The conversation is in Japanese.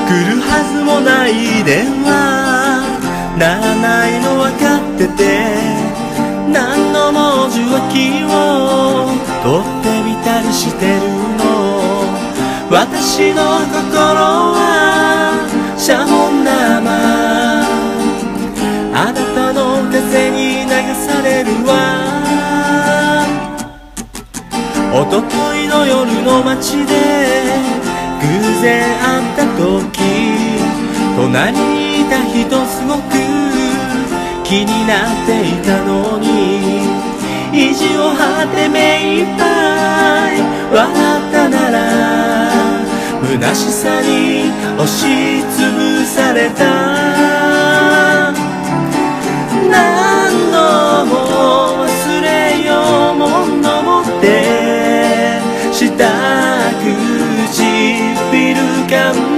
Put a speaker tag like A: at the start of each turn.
A: 来るはずもない電話ならないの分かってて、何の文字は気を取ってみたりしてるの。私の心はシャボン玉、あなたの風に流されるわ。おとといの夜の街で偶然会った時、隣にいた人すごく気になっていたのに、意地を張って目いっぱい笑ったなら、虚しさに押しつぶされた。何度も忘れようものもってした唇噛ん